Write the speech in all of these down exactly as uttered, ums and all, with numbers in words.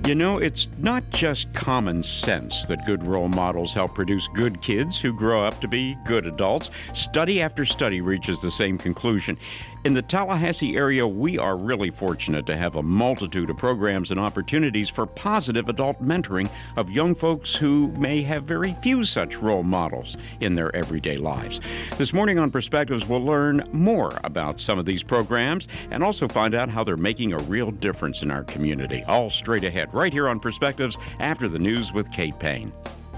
You know, it's not just common sense that good role models help produce good kids who grow up to be good adults. Study after study reaches the same conclusion. In the Tallahassee area, we are really fortunate to have a multitude of programs and opportunities for positive adult mentoring of young folks who may have very few such role models in their everyday lives. This morning on Perspectives, we'll learn more about some of these programs and also find out how they're making a real difference in our community. All straight ahead, right here on Perspectives, after the news with Kate Payne.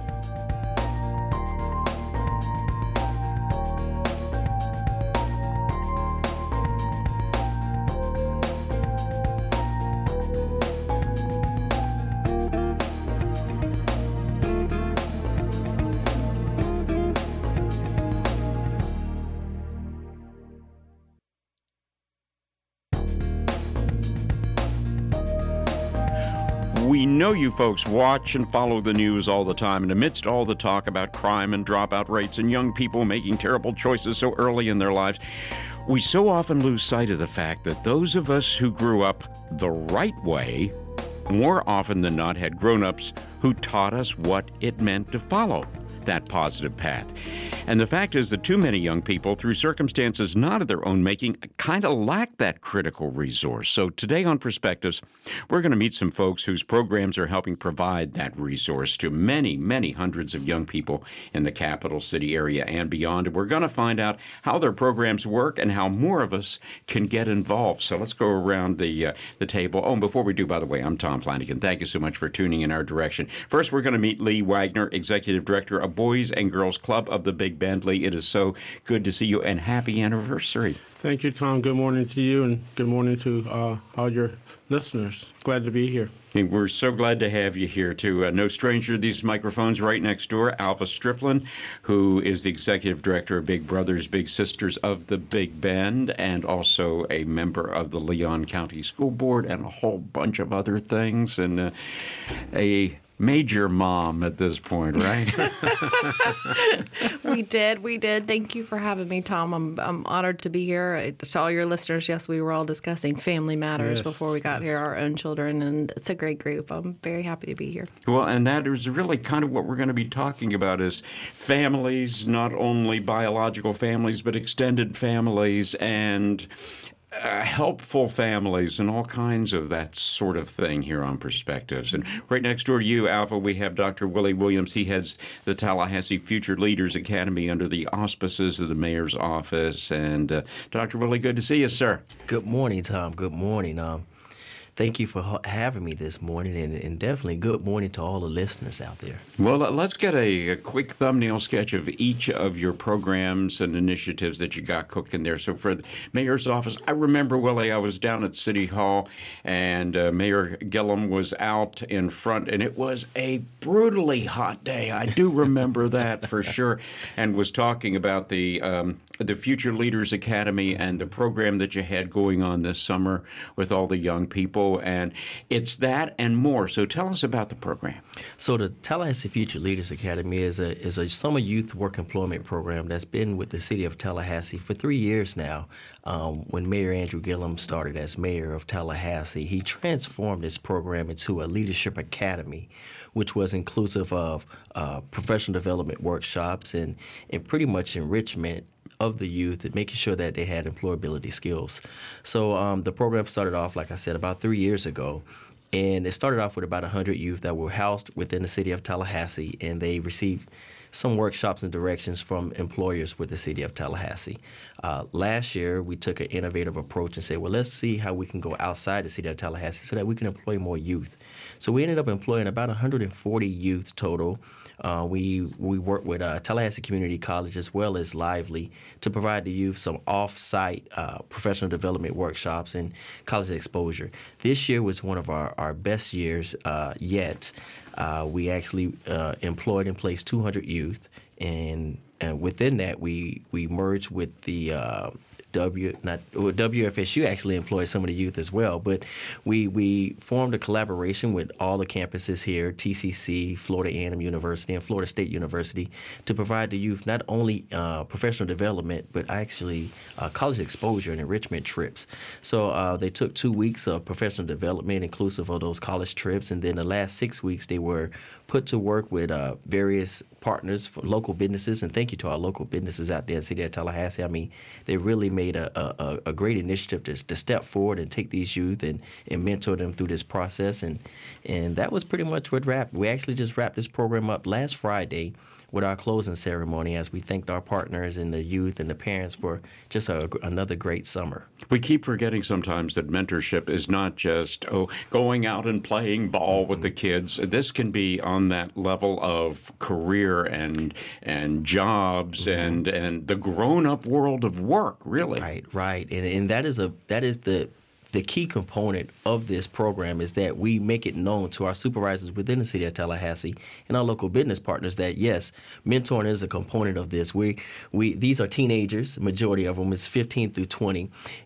We know you folks watch and follow the news all the time, and amidst all the talk about crime and dropout rates and young people making terrible choices so early in their lives, we so often lose sight of the fact that those of us who grew up the right way more often than not had grown-ups who taught us what it meant to follow that positive path. And the fact is that too many young people, through circumstances not of their own making, kind of lack that critical resource. So today on Perspectives, we're going to meet some folks whose programs are helping provide that resource to many, many hundreds of young people in the capital city area and beyond. And we're going to find out how their programs work and how more of us can get involved. So let's go around the uh, the table. Oh, and before we do, by the way, I'm Tom Flanagan. Thank you so much for tuning in our direction. First, we're going to meet Lee Wagner, Executive Director of Boys and Girls Club of the Big Bend. Lee, it is so good to see you, and happy anniversary. Thank you, Tom. Good morning to you, and good morning to uh, all your listeners. Glad to be here. And we're so glad to have you here, too. Uh, no stranger to these microphones right next door, Alva Striplin, who is the Executive Director of Big Brothers Big Sisters of the Big Bend, and also a member of the Leon County School Board, and a whole bunch of other things, and uh, a major mom at this point, right? We did. We did. Thank you for having me, Tom. I'm I'm honored to be here. To all your listeners, yes, we were all discussing family matters yes, before we got yes. here, our own children, and it's a great group. I'm very happy to be here. Well, and that is really kind of what we're going to be talking about is families, not only biological families, but extended families and Uh, helpful families and all kinds of that sort of thing here on Perspectives. And right next door to you, Alva, we have Doctor Willie Williams. He heads the Tallahassee Future Leaders Academy under the auspices of the mayor's office. And uh, Doctor Willie, good to see you, sir. Good morning, Tom. Good morning. Um, thank you for ha- having me this morning, and, and definitely good morning to all the listeners out there. Well, let's get a, a quick thumbnail sketch of each of your programs and initiatives that you got cooking there. So for the mayor's office, I remember, Willie, I was down at City Hall, and uh, Mayor Gillum was out in front, and it was a brutally hot day. I do remember that for sure, and was talking about the um, the Future Leaders Academy and the program that you had going on this summer with all the young people. And it's that and more. So tell us about the program. So the Tallahassee Future Leaders Academy is a is a summer youth work employment program that's been with the city of Tallahassee for three years now. Um, when Mayor Andrew Gillum started as mayor of Tallahassee, he transformed this program into a leadership academy, which was inclusive of uh, professional development workshops and, and pretty much enrichment of the youth and making sure that they had employability skills. So um, the program started off, like I said, about three years ago. And it started off with about one hundred youth that were housed within the city of Tallahassee, and they received some workshops and directions from employers with the city of Tallahassee. Uh, last year, we took an innovative approach and said, well, let's see how we can go outside the city of Tallahassee so that we can employ more youth. So we ended up employing about one hundred forty youth total. Uh, we we work with uh, Tallahassee Community College as well as Lively to provide the youth some off-site uh, professional development workshops and college exposure. This year was one of our, our best years uh, yet. Uh, we actually uh, employed and placed two hundred youth, and, and within that we we merged with the uh, W, not well, W F S U actually employs some of the youth as well. But we we formed a collaboration with all the campuses here, T C C, Florida A and M University, and Florida State University, to provide the youth not only uh, professional development, but actually uh, college exposure and enrichment trips. So uh, they took two weeks of professional development, inclusive of those college trips, and then the last six weeks they were put to work with uh, various partners for local businesses, and thank you to our local businesses out there in the city of Tallahassee. I mean, they really made a, a, a great initiative to, to step forward and take these youth and, and mentor them through this process, and and that was pretty much what wrapped. We actually just wrapped this program up last Friday with our closing ceremony as we thanked our partners and the youth and the parents for just a, another great summer. We keep forgetting sometimes that mentorship is not just, oh, going out and playing ball with the kids. This can be on that level of career and and jobs mm-hmm. and and the grown-up world of work, really. Right, right. And and that is a that is the The key component of this program is that we make it known to our supervisors within the city of Tallahassee and our local business partners that, yes, mentoring is a component of this. We, we These are teenagers, majority of them is fifteen through twenty,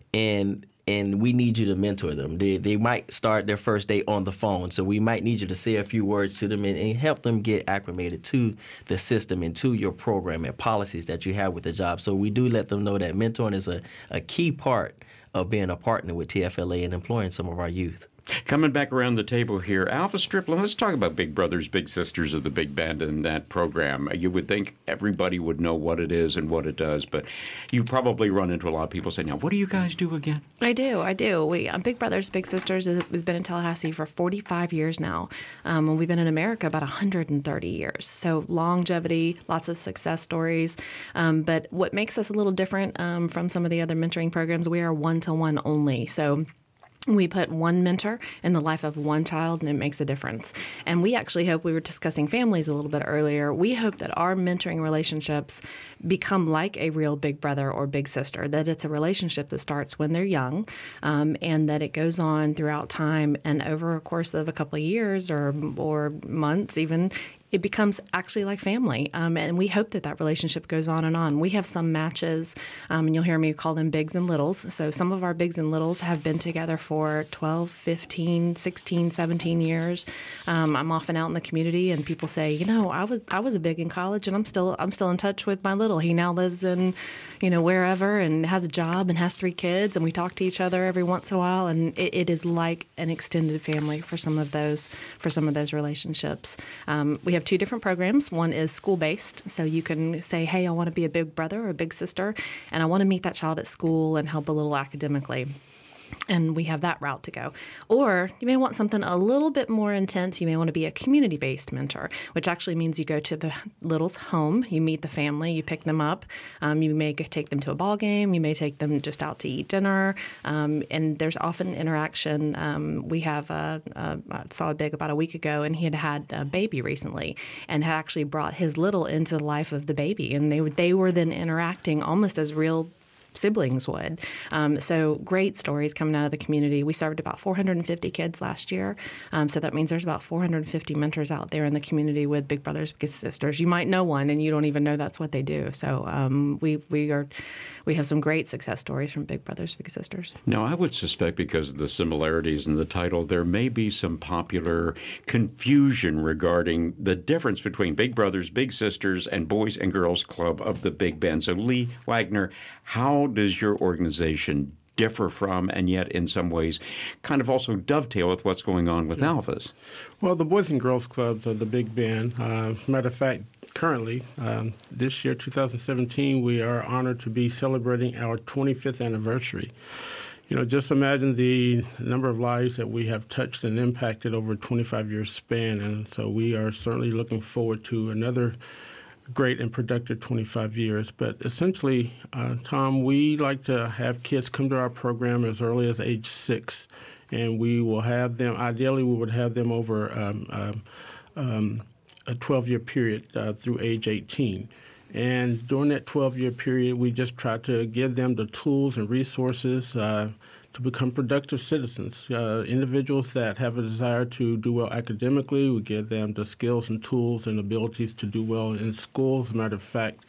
and and we need you to mentor them. They, they might start their first day on the phone, so we might need you to say a few words to them and, and help them get acclimated to the system and to your program and policies that you have with the job. So we do let them know that mentoring is a, a key part of being a partner with T F L A and employing some of our youth. Coming back around the table here, Alva Strickland, let's talk about Big Brothers Big Sisters of the Big Bend and that program. You would think everybody would know what it is and what it does, but you probably run into a lot of people saying, now, what do you guys do again? I do, I do. We uh, Big Brothers Big Sisters has, has been in Tallahassee for forty-five years now, um, and we've been in America about one hundred thirty years. So longevity, lots of success stories, um, but what makes us a little different um, from some of the other mentoring programs, we are one-to-one only. So we put one mentor in the life of one child, and it makes a difference. And we actually hope, we were discussing families a little bit earlier, we hope that our mentoring relationships become like a real big brother or big sister, that it's a relationship that starts when they're young, um, and that it goes on throughout time, and over a course of a couple of years or or months even, it becomes actually like family, um, and we hope that that relationship goes on and on. We have some matches, um, and you'll hear me call them bigs and littles. So some of our bigs and littles have been together for twelve, fifteen, sixteen, seventeen years. Um, I'm often out in the community, and people say, you know, I was I was a big in college, and I'm still I'm still in touch with my little. He now lives in, you know, wherever, and has a job and has three kids, and we talk to each other every once in a while, and it, it is like an extended family for some of those for some of those relationships. Um, we have two different programs. One is school-based, so you can say, hey, I want to be a big brother or a big sister, and I want to meet that child at school and help a little academically. And we have that route to go. Or you may want something a little bit more intense. You may want to be a community-based mentor, which actually means you go to the little's home, you meet the family, you pick them up. Um, you may take them to a ball game. You may take them just out to eat dinner. Um, and there's often interaction. Um, we have a, a, I saw a big about a week ago, and he had had a baby recently and had actually brought his little into the life of the baby. And they, they were then interacting almost as real siblings would. Um, so great stories coming out of the community. We served about four hundred fifty kids last year. Um, so that means there's about four hundred fifty mentors out there in the community with Big Brothers Big Sisters. You might know one, and you don't even know that's what they do. So um, we we are we have some great success stories from Big Brothers Big Sisters. Now, I would suspect because of the similarities in the title, there may be some popular confusion regarding the difference between Big Brothers Big Sisters and Boys and Girls Club of the Big Bend. So, Lee Wagner, how does your organization differ from, and yet in some ways kind of also dovetail with what's going on with Alva's? Well, the Boys and Girls Clubs of the Big Bend, uh, matter of fact, currently, um, this year, two thousand seventeen, we are honored to be celebrating our twenty-fifth anniversary. You know, just imagine the number of lives that we have touched and impacted over a twenty-five year span, and so we are certainly looking forward to another great and productive twenty-five years. But essentially, uh, Tom, we like to have kids come to our program as early as age six, and we will have them, ideally we would have them over um, um, um, a twelve year period uh, through age eighteen. And during that twelve year period, we just try to give them the tools and resources uh, to become productive citizens. Uh, individuals that have a desire to do well academically, we give them the skills and tools and abilities to do well in school. As a matter of fact,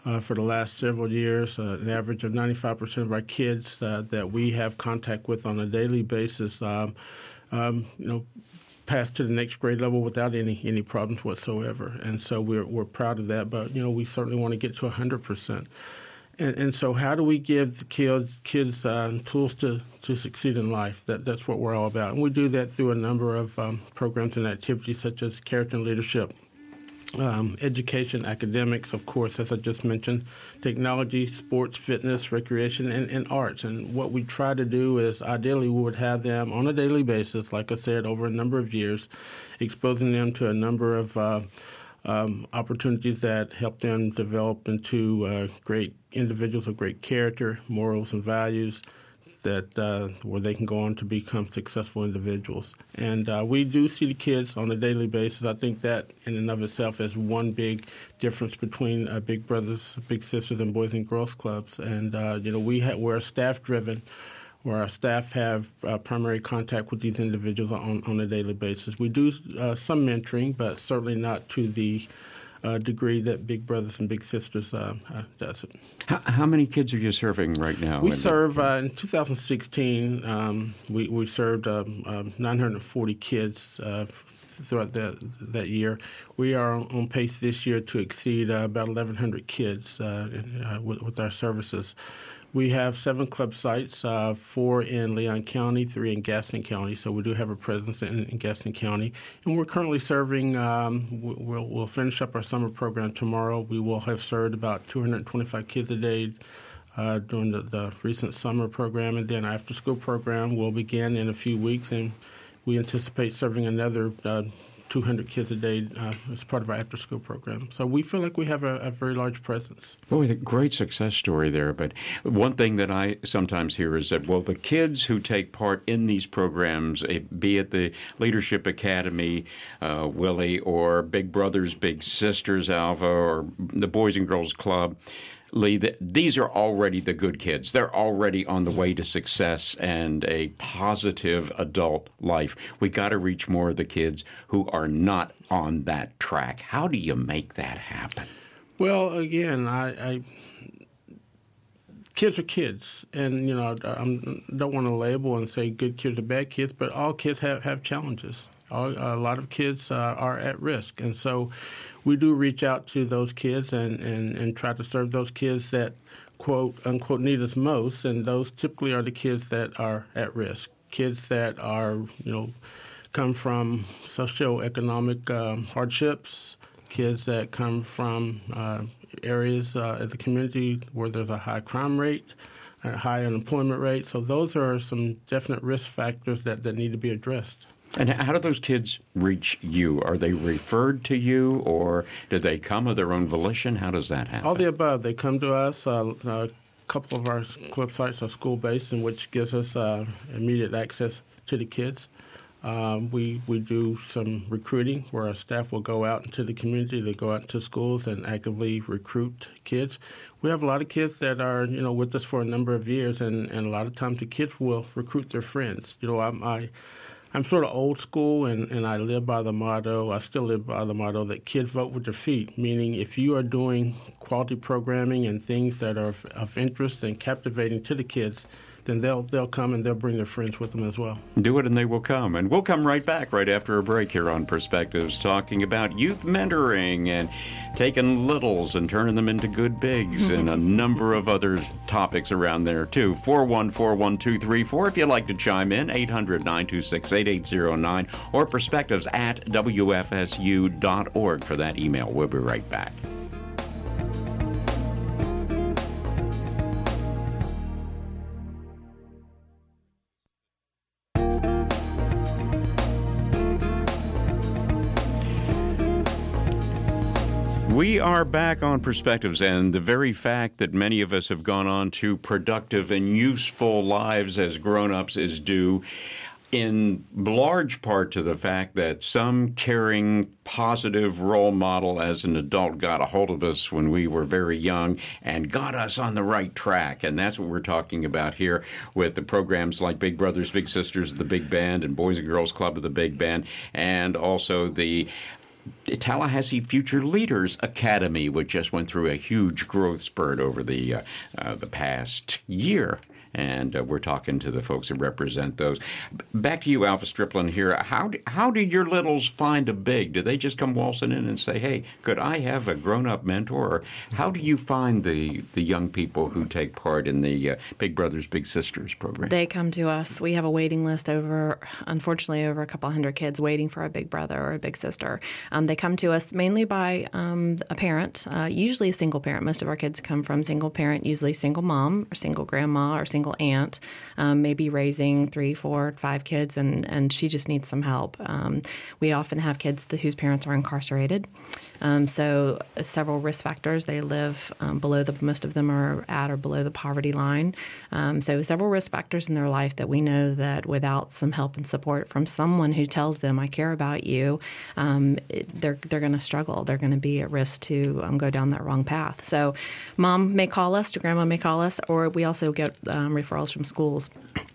uh, for the last several years, uh, an average of ninety-five percent of our kids uh, that we have contact with on a daily basis, um, um, you know, pass to the next grade level without any any problems whatsoever. And so we're we're proud of that. But, you know, we certainly want to get to one hundred percent. And, and so how do we give the kids kids uh, tools to, to succeed in life? That That's what we're all about. And we do that through a number of um, programs and activities such as character and leadership, um, education, academics, of course, as I just mentioned, technology, sports, fitness, recreation, and, and arts. And what we try to do is ideally we would have them on a daily basis, like I said, over a number of years, exposing them to a number of uh, um, opportunities that help them develop into uh, great individuals of great character, morals, and values, that uh, where they can go on to become successful individuals. And uh, we do see the kids on a daily basis. I think that in and of itself is one big difference between uh, Big Brothers, Big Sisters, and Boys and Girls Clubs. And, uh, you know, we ha- we're staff-driven, where our staff have uh, primary contact with these individuals on, on a daily basis. We do uh, some mentoring, but certainly not to the Uh, degree that Big Brothers and Big Sisters uh, uh, does it. How, how many kids are you serving right now? We serve, uh, in two thousand sixteen, um, we, we served um, um, nine hundred forty kids uh, throughout that, that year. We are on, on pace this year to exceed uh, about eleven hundred kids uh, uh, with, with our services. We have seven club sites, uh, four in Leon County, three in Gaston County, so we do have a presence in, in Gaston County. And we're currently serving, um, we'll, we'll finish up our summer program tomorrow. We will have served about two hundred twenty-five kids a day uh, during the, the recent summer program. And then our after-school program will begin in a few weeks, and we anticipate serving another uh, two hundred kids a day uh, as part of our after-school program. So we feel like we have a, a very large presence. Boy, a great success story there. But one thing that I sometimes hear is that, well, the kids who take part in these programs, be it the Leadership Academy, uh, Willie, or Big Brothers, Big Sisters, Alva, or the Boys and Girls Club, Lee, that these are already the good kids. They're already on the way to success and a positive adult life. We got to reach more of the kids who are not on that track. How do you make that happen? Well, again, I, I kids are kids, and you know I don't want to label and say good kids or bad kids, but all kids have, have challenges. All, a lot of kids uh, are at risk, and so we do reach out to those kids and, and, and try to serve those kids that, quote, unquote, need us most, and those typically are the kids that are at risk, kids that are, you know, come from socioeconomic um, hardships, kids that come from uh, areas uh, in the community where there's a high crime rate, a high unemployment rate. So those are some definite risk factors that, that need to be addressed. And how do those kids reach you? Are they referred to you, or do they come of their own volition? How does that happen? All the above. They come to us. Uh, a couple of our club sites are school-based, in which gives us uh, immediate access to the kids. Um, we we do some recruiting where our staff will go out into the community. They go out to schools and actively recruit kids. We have a lot of kids that are, you know, with us for a number of years, and, and a lot of times the kids will recruit their friends. You know, I'm, I... I'm sort of old school, and, and I live by the motto, I still live by the motto that kids vote with their feet, meaning if you are doing quality programming and things that are of, of interest and captivating to the kids, then they'll they'll come and they'll bring their friends with them as well. Do it and they will come. And we'll come right back right after a break here on Perspectives, talking about youth mentoring and taking littles and turning them into good bigs and a number of other topics around there, too. four one four, one two three four if you'd like to chime in, eight hundred, nine two six, eight eight zero nine, or perspectives at W F S U dot org for that email. We'll be right back. We are back on Perspectives, and the very fact that many of us have gone on to productive and useful lives as grown-ups is due in large part to the fact that some caring, positive role model as an adult got a hold of us when we were very young and got us on the right track. And that's what we're talking about here with the programs like Big Brothers, Big Sisters of the Big Band and Boys and Girls Club of the Big Band, and also the Tallahassee Future Leaders Academy, which just went through a huge growth spurt over the uh, uh, the past year. And uh, we're talking to the folks who represent those. Back to you, Alpha Striplin here. How do, how do your littles find a big? Do they just come waltzing in and say, hey, could I have a grown-up mentor? Or how do you find the, the young people who take part in the uh, Big Brothers Big Sisters program? They come to us. We have a waiting list over, unfortunately, over a couple hundred kids waiting for a big brother or a big sister. Um, they come to us mainly by um, a parent, uh, usually a single parent. Most of our kids come from single parent, usually single mom or single grandma or single aunt, um, maybe raising three, four, five kids, and, and she just needs some help. Um, we often have kids that, whose parents are incarcerated. Um, so uh, several risk factors. They live um, below the, most of them are at or below the poverty line. Um, so several risk factors in their life that we know that without some help and support from someone who tells them, I care about you, um, it, they're, they're going to struggle. They're going to be at risk to um, go down that wrong path. So mom may call us, grandma may call us, or we also get um, referrals from schools,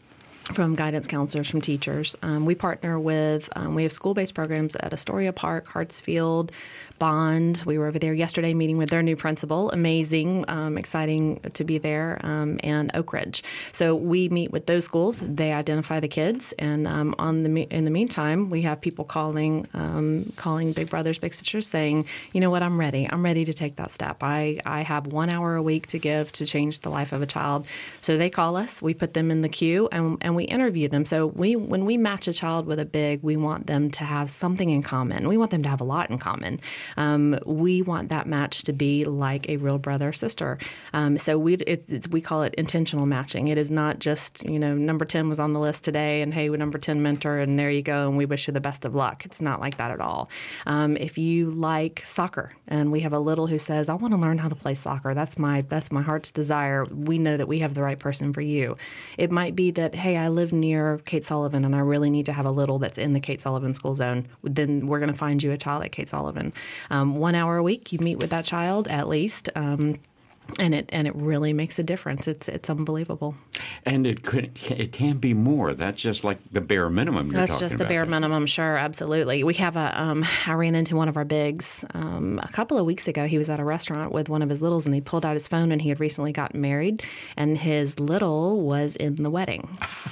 from guidance counselors, from teachers. Um, we partner with, um, we have school-based programs at Astoria Park, Hartsfield, Bond. We were over there yesterday meeting with their new principal. Amazing, um, exciting to be there, um, and Oak Ridge. So we meet with those schools. They identify the kids, and um, on the in the meantime, we have people calling um, calling Big Brothers Big Sisters saying, you know what, I'm ready. I'm ready to take that step. I, I have one hour a week to give to change the life of a child. So they call us. We put them in the queue, and, and we interview them. So we when we match a child with a big, we want them to have something in common. We want them to have a lot in common. Um, we want that match to be like a real brother or sister. Um, so we it, it's, we call it intentional matching. It is not just, you know, number ten was on the list today, and hey, we're number ten mentor, and there you go, and we wish you the best of luck. It's not like that at all. Um, if you like soccer, and we have a little who says, I want to learn how to play soccer. That's my that's my heart's desire. We know that we have the right person for you. It might be that, hey, I live near Kate Sullivan, and I really need to have a little that's in the Kate Sullivan school zone. Then we're going to find you a child at Kate Sullivan. Um, one hour a week, you meet with that child at least. Um, And it and it really makes a difference. It's it's unbelievable. And it could it can be more. That's just like the bare minimum you're That's talking just the about bare there. minimum. Sure, absolutely. We have a. Um, I ran into one of our bigs um, a couple of weeks ago. He was at a restaurant with one of his littles, and he pulled out his phone, and he had recently gotten married, and his little was in the wedding.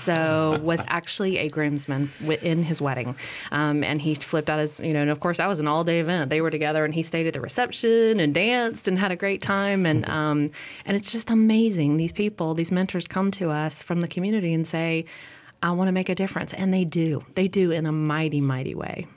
So was actually a groomsman in his wedding, um, and he flipped out his. You know, and of course that was an all day event. They were together, and he stayed at the reception and danced and had a great time. And um, Um, and it's just amazing. These people, these mentors come to us from the community and say, I want to make a difference. And they do. They do in a mighty, mighty way.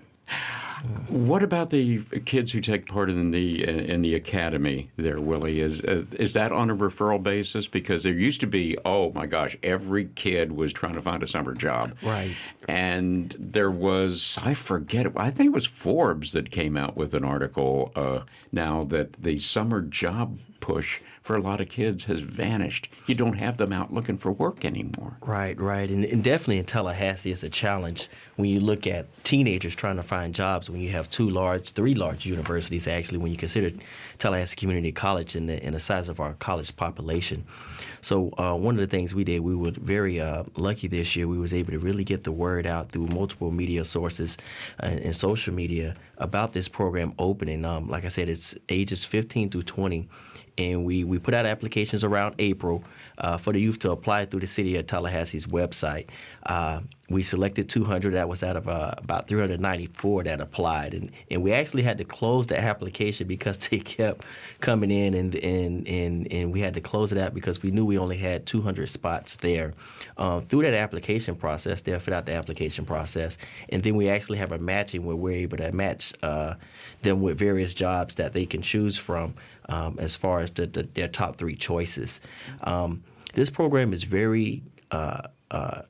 What about the kids who take part in the in the academy there, Willie? Is uh, is that on a referral basis? Because there used to be, oh my gosh, every kid was trying to find a summer job. Right. And there was, I forget, I think it was Forbes that came out with an article uh, now that the summer job push for a lot of kids has vanished. You don't have them out looking for work anymore. Right, right. And, and definitely in Tallahassee, it's a challenge when you look at teenagers trying to find jobs when you have two large, three large universities, actually, when you consider Tallahassee Community College and the, and the size of our college population. So uh, one of the things we did, we were very uh, lucky this year. We was able to really get the word out through multiple media sources and, and social media about this program opening. Um, like I said, it's ages fifteen through twenty. And we, we put out applications around April uh, for the youth to apply through the City of Tallahassee's website. Uh, we selected two hundred. That was out of uh, about three hundred ninety-four that applied. And, and we actually had to close the application because they kept coming in, and, and, and, and we had to close it out because we knew we only had two hundred spots there. Uh, through that application process, they'll fill out the application process. And then we actually have a matching where we're able to match uh, them with various jobs that they can choose from. Um, as far as the, the, their top three choices. Um, this program is very uh, uh,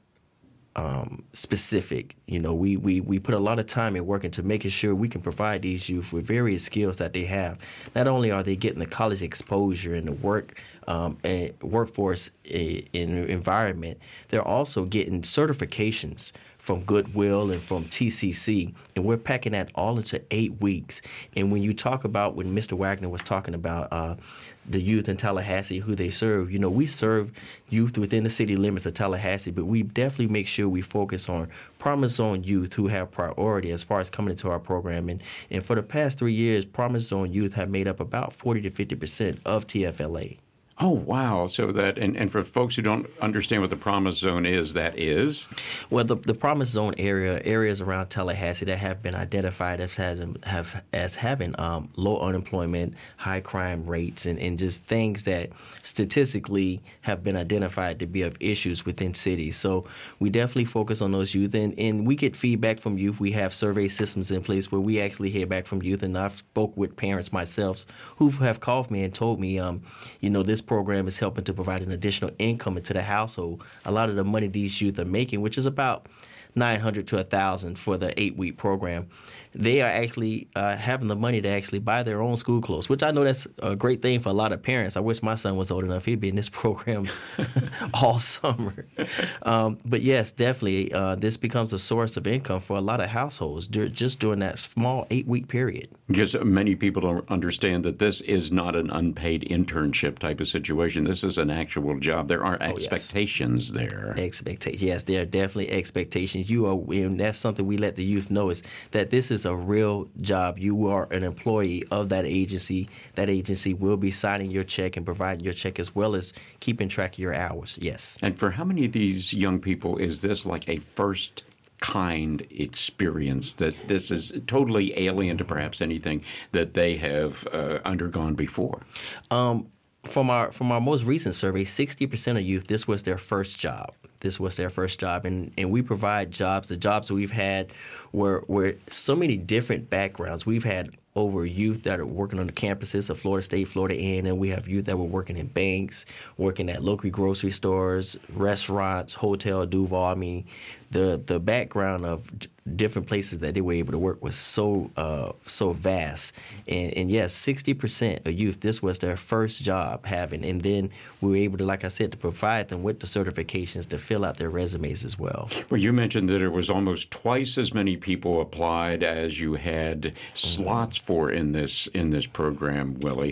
um, specific. You know, we, we, we put a lot of time and work into making sure we can provide these youth with various skills that they have. Not only are they getting the college exposure and the work um, and workforce in environment, they're also getting certifications from Goodwill and from T C C, and we're packing that all into eight weeks. And when you talk about, when Mister Wagner was talking about uh, the youth in Tallahassee, who they serve, you know, we serve youth within the city limits of Tallahassee, but we definitely make sure we focus on Promise Zone youth who have priority as far as coming into our program. And, and for the past three years, Promise Zone youth have made up about forty to fifty percent of T F L A. Oh, wow. So that, and, and for folks who don't understand what the Promise Zone is, that is? Well, the, the Promise Zone area, areas around Tallahassee that have been identified as, has, have, as having um, low unemployment, high crime rates, and, and just things that statistically have been identified to be of issues within cities. So we definitely focus on those youth, and, and we get feedback from youth. We have survey systems in place where we actually hear back from youth, and I've spoke with parents myself who have called me and told me, um, you know, this program is helping to provide an additional income into the household. A lot of the money these youth are making, which is about nine hundred to one thousand for the eight-week program, they are actually uh, having the money to actually buy their own school clothes, which I know that's a great thing for a lot of parents. I wish my son was old enough. He'd be in this program all summer. Um, but yes, definitely, uh, this becomes a source of income for a lot of households dur- just during that small eight-week period. Because many people don't understand that this is not an unpaid internship type of situation. This is an actual job. There are expectations oh, yes. there. Expectations. Yes, there are definitely expectations. You are, and that's something we let the youth know, is that this is a real job. You are an employee of that agency. That agency will be signing your check and providing your check as well as keeping track of your hours. Yes. And for how many of these young people is this like a first kind experience, that this is totally alien to perhaps anything that they have uh, undergone before? Um, from our from our most recent survey, sixty percent of youth, this was their first job. This was their first job, and, and we provide jobs. The jobs we've had were, were so many different backgrounds. We've had over youth that are working on the campuses of Florida State, Florida A and M. We have youth that were working in banks, working at local grocery stores, restaurants, Hotel Duval. I mean, the the background of different places that they were able to work was so uh, so vast. And, and yes, sixty percent of youth, this was their first job having. And then we were able to, like I said, to provide them with the certifications to fill out their resumes as well. Well, you mentioned that it was almost twice as many people applied as you had slots mm-hmm. for in this in this program, Willie.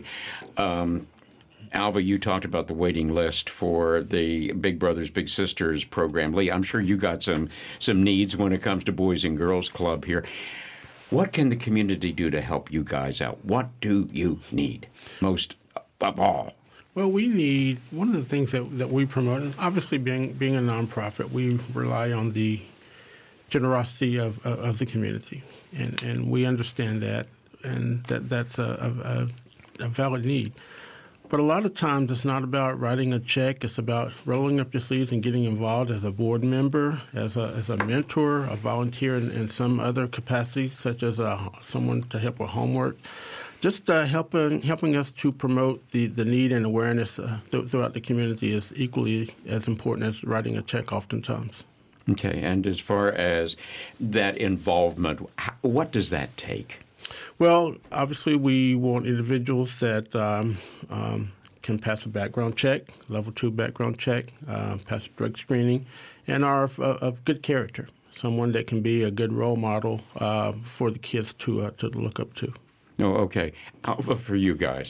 Um, Alva, you talked about the waiting list for the Big Brothers Big Sisters program. Lee, I'm sure you got some some needs when it comes to Boys and Girls Club here. What can the community do to help you guys out? What do you need most of all? Well, we need, one of the things that, that we promote, and obviously being being a nonprofit, we rely on the generosity of, of, of the community, and, and we understand that, and that that's a, a, a valid need. But a lot of times it's not about writing a check. It's about rolling up your sleeves and getting involved as a board member, as a as a mentor, a volunteer in, in some other capacity, such as a, someone to help with homework. Just uh, helping helping us to promote the, the need and awareness uh, th- throughout the community is equally as important as writing a check oftentimes. Okay, and as far as that involvement, what does that take? Well, obviously, we want individuals that um, um, can pass a background check, level two background check, uh, pass a drug screening, and are of, of good character. Someone that can be a good role model uh, for the kids to uh, to look up to. Oh, okay. Alva, for you guys.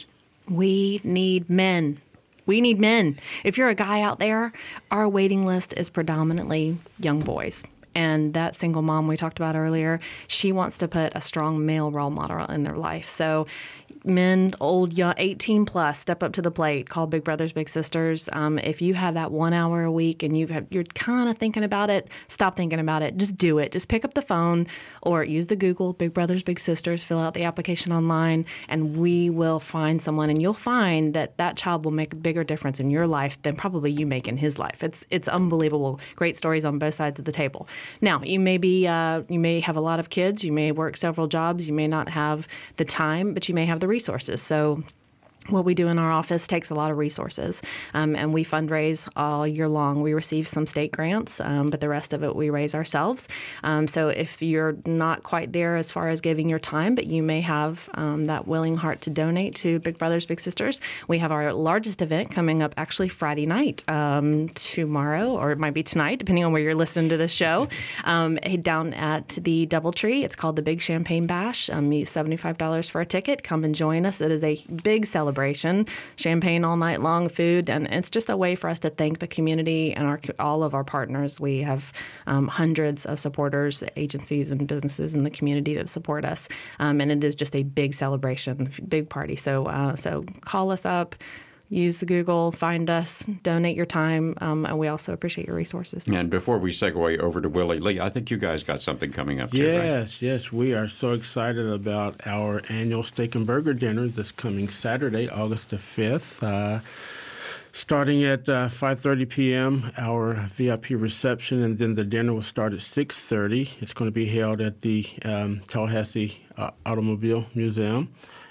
We need men. We need men. If you're a guy out there, our waiting list is predominantly young boys. And that single mom we talked about earlier, she wants to put a strong male role model in their life. So men, old, young, eighteen plus, step up to the plate. Call Big Brothers Big Sisters. Um, if you have that one hour a week and you've have, you're kind of thinking about it, stop thinking about it. Just do it. Just pick up the phone or use the Google Big Brothers Big Sisters, fill out the application online, and we will find someone. And you'll find that that child will make a bigger difference in your life than probably you make in his life. It's it's unbelievable. Great stories on both sides of the table. Now, you may be uh, you may have a lot of kids. You may work several jobs. You may not have the time, but you may have the resources. So what we do in our office takes a lot of resources, um, and we fundraise all year long. We receive some state grants, um, but the rest of it we raise ourselves. Um, so if you're not quite there as far as giving your time, but you may have um, that willing heart to donate to Big Brothers Big Sisters, we have our largest event coming up actually Friday night, um, tomorrow, or it might be tonight, depending on where you're listening to this show, um, down at the DoubleTree. It's called the Big Champagne Bash. Um, seventy-five dollars for a ticket. Come and join us. It is a big celebration. Champagne all night long, food, and it's just a way for us to thank the community and our all of our partners. We have um, hundreds of supporters, agencies, and businesses in the community that support us, um, and it is just a big celebration, big party. So, uh, so call us up. Use the Google, find us, donate your time, um, and we also appreciate your resources. And before we segue over to Willie Lee, I think you guys got something coming up. Yes, too, right? yes, we are so excited about our annual Steak and Burger Dinner this coming Saturday, August the fifth. Uh, starting at uh, five thirty p.m., our V I P reception, and then the dinner will start at six thirty. It's going to be held at the um, Tallahassee uh, Automobile Museum.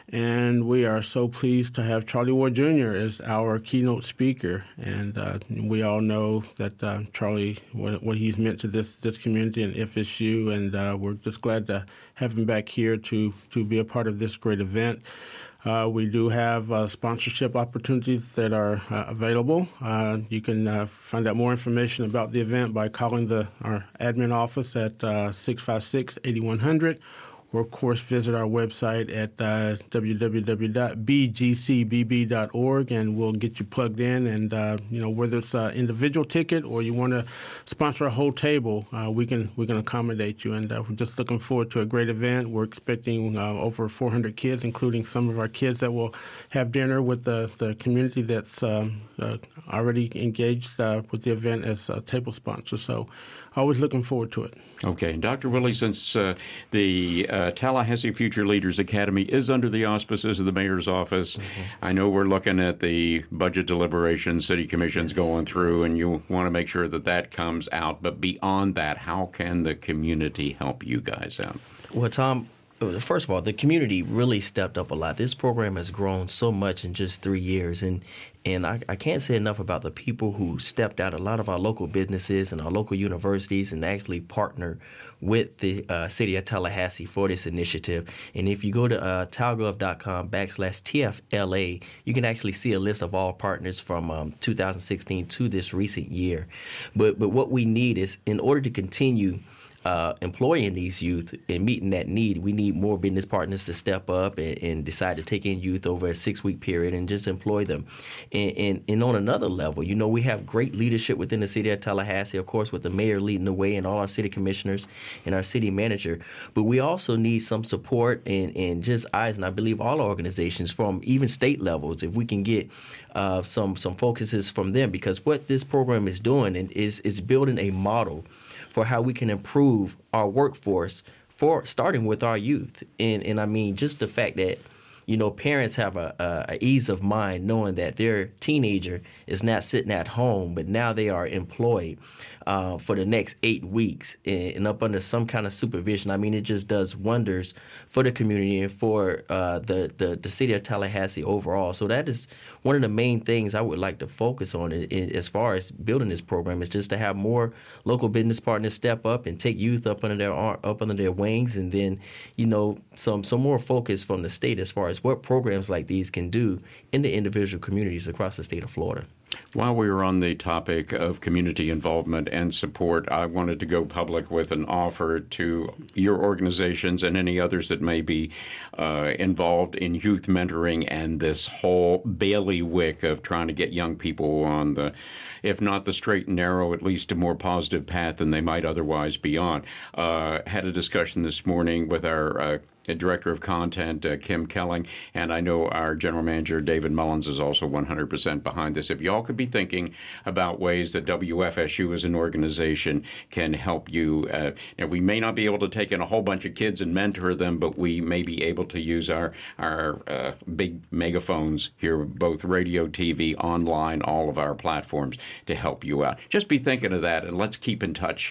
And we are so pleased to have Charlie Ward Junior as our keynote speaker. And uh, we all know that uh, Charlie, what, what he's meant to this, this community and F S U, and uh, we're just glad to have him back here to, to be a part of this great event. Uh, we do have uh, sponsorship opportunities that are uh, available. Uh, you can uh, find out more information about the event by calling the our admin office at uh, six five six, eight one zero zero. Or, of course, visit our website at uh, w w w dot b g c b b dot org, and we'll get you plugged in. And, uh, you know, whether it's an individual ticket or you want to sponsor a whole table, uh, we can we can accommodate you. And uh, we're just looking forward to a great event. We're expecting uh, over four hundred kids, including some of our kids that will have dinner with the, the community that's um, uh, already engaged uh, with the event as a table sponsor. So always looking forward to it. Okay. Doctor Willie, since uh, the uh, Tallahassee Future Leaders Academy is under the auspices of the mayor's office, mm-hmm. I know we're looking at the budget deliberations, city commissions yes. going through, and you want to make sure that that comes out. But beyond that, how can the community help you guys out? Well, Tom, first of all, the community really stepped up a lot. This program has grown so much in just three years, and and I, I can't say enough about the people who stepped out. A lot of our local businesses and our local universities and actually partner with the uh, city of Tallahassee for this initiative. And if you go to uh, talgov.com backslash TFLA, you can actually see a list of all partners from um, two thousand sixteen to this recent year. But but what we need is, in order to continue Uh, employing these youth and meeting that need, we need more business partners to step up and, and decide to take in youth over a six-week period and just employ them. And, and, and on another level, you know, we have great leadership within the city of Tallahassee, of course, with the mayor leading the way and all our city commissioners and our city manager. But we also need some support and, and just eyes, and I believe all organizations from even state levels, if we can get uh, some some focuses from them, because what this program is doing is is building a model for how we can improve our workforce, for starting with our youth. And and I mean, just the fact that, you know, parents have a, a, a ease of mind knowing that their teenager is not sitting at home, but now they are employed uh, for the next eight weeks and, and up under some kind of supervision. I mean, it just does wonders for the community and for uh, the, the, the city of Tallahassee overall. So that is one of the main things I would like to focus on in, in, as far as building this program, is just to have more local business partners step up and take youth up under their arm, up under their wings, and then, you know, some some more focus from the state as far as what programs like these can do in the individual communities across the state of Florida. While we were on the topic of community involvement and support, I wanted to go public with an offer to your organizations and any others that may be uh, involved in youth mentoring and this whole bailiwick of trying to get young people on the, if not the straight and narrow, at least a more positive path than they might otherwise be on. Uh, had a discussion this morning with our uh, Director of Content, uh, Kim Kelling, and I know our General Manager, David Mullins, is also one hundred percent behind this. If y'all could be thinking about ways that W F S U as an organization can help you, uh, you know, we may not be able to take in a whole bunch of kids and mentor them, but we may be able to use our, our uh, big megaphones here, both radio, T V, online, all of our platforms, to help you out. Just be thinking of that, and let's keep in touch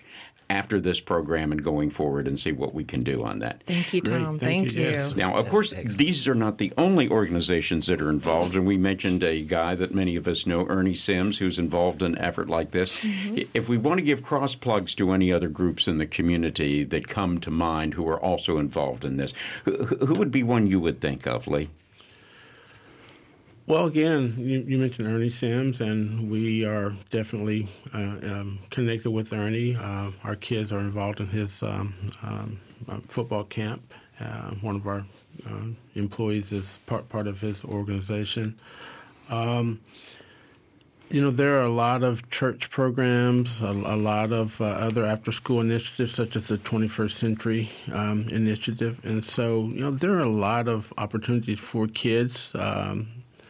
after this program and going forward and see what we can do on that. Thank you, Tom. Great. Thank, Thank you. you. Yes. Now, of course, these are not the only organizations that are involved, and we mentioned a guy that many of us know, Ernie Sims, who's involved in an effort like this. Mm-hmm. If we want to give cross plugs to any other groups in the community that come to mind who are also involved in this, who, who would be one you would think of, Lee? Well, again, you, you mentioned Ernie Sims, and we are definitely uh, um, connected with Ernie. Uh, our kids are involved in his um, um, uh, football camp. Uh, one of our uh, employees is part part of his organization. Um, you know, there are a lot of church programs, a, a lot of uh, other after-school initiatives, such as the twenty-first Century um, Initiative. And so, you know, there are a lot of opportunities for kids um,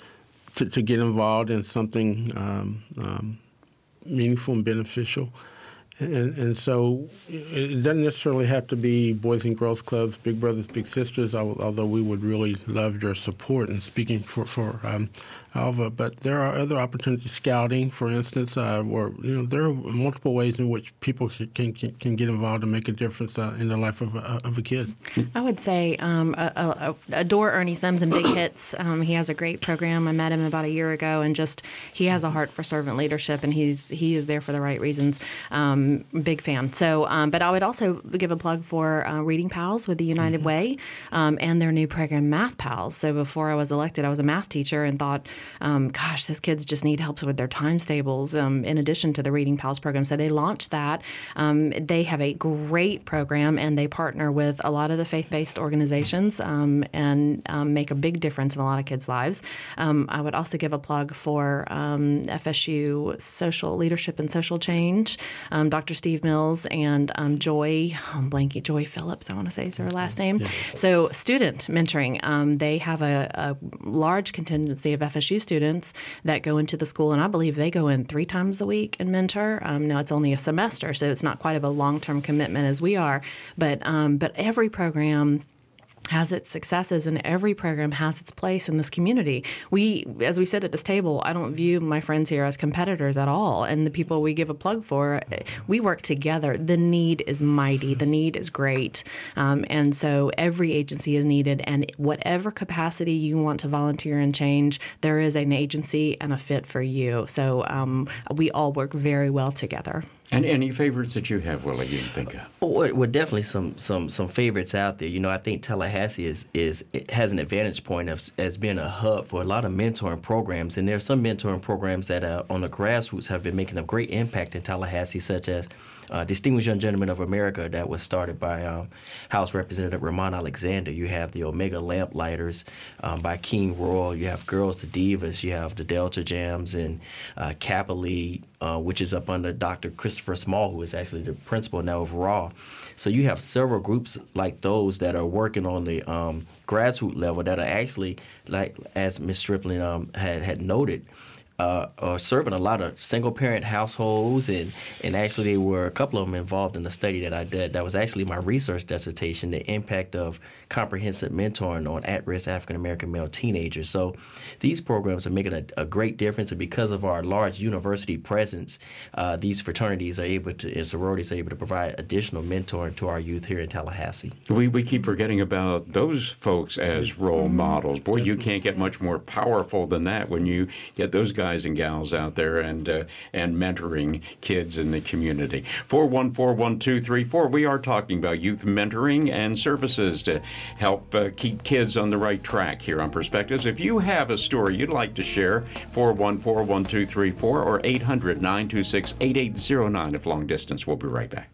To, to get involved in something um, um, meaningful and beneficial. And, and so it doesn't necessarily have to be Boys and Girls Clubs, Big Brothers, Big Sisters, although we would really love your support in speaking for, for um, Alva. But there are other opportunities, scouting, for instance, uh, where you know there are multiple ways in which people can can, can get involved and make a difference uh, in the life of a, of a kid. I would say um, a, a, adore Ernie Sims and Big Hits. Um, he has a great program. I met him about a year ago, and just he has a heart for servant leadership, and he's he is there for the right reasons. Um, Big fan. So, um, but I would also give a plug for uh, Reading Pals with the United mm-hmm. Way um, and their new program, Math Pals. So before I was elected, I was a math teacher and thought, um, gosh, these kids just need help with their times tables um, in addition to the Reading Pals program. So they launched that. Um, they have a great program, and they partner with a lot of the faith-based organizations um, and um, make a big difference in a lot of kids' lives. Um, I would also give a plug for um, F S U Social Leadership and Social Change. Um, Doctor Steve Mills and um, Joy, I'm blanking, Joy Phillips, I want to say is her last name. Yeah. So student mentoring, um, they have a, a large contingency of F S U students that go into the school, and I believe they go in three times a week and mentor. Um, now, it's only a semester, so it's not quite of a long-term commitment as we are, but um, but every program has its successes, and every program has its place in this community. We, as we sit at this table, I don't view my friends here as competitors at all, and the people we give a plug for, we work together. The need is mighty. The need is great, um, and so every agency is needed, and whatever capacity you want to volunteer and change, there is an agency and a fit for you. So um, we all work very well together. And any favorites that you have, Willie, you can think of? Well, well, definitely some, some some favorites out there. You know, I think Tallahassee is is it has an advantage point of as being a hub for a lot of mentoring programs, and there are some mentoring programs that uh, on the grassroots have been making a great impact in Tallahassee, such as Uh, Distinguished Young Gentleman of America that was started by um, House Representative Ramon Alexander. You have the Omega Lamplighters um, by King Royal. You have Girls to Divas. You have the Delta Jams and uh, Kappa League, uh, which is up under Doctor Christopher Small, who is actually the principal now of Raw. So you have several groups like those that are working on the um, grassroots level that are actually, like as Miz Stripling um, had, had noted, Uh, are serving a lot of single-parent households, and, and actually there were a couple of them involved in the study that I did. That was actually my research dissertation, the impact of comprehensive mentoring on at-risk African-American male teenagers. So these programs are making a, a great difference, and because of our large university presence, uh, these fraternities are able to, and sororities are able to provide additional mentoring to our youth here in Tallahassee. We, we keep forgetting about those folks as role models. Boy, you can't get much more powerful than that when you get those guys guys and gals out there and uh, and mentoring kids in the community. four one four, one two three four. We are talking about youth mentoring and services to help uh, keep kids on the right track here on Perspectives. If you have a story you'd like to share, four one four, one two three four or eight hundred, nine two six, eight eight zero nine if long distance. We'll be right back.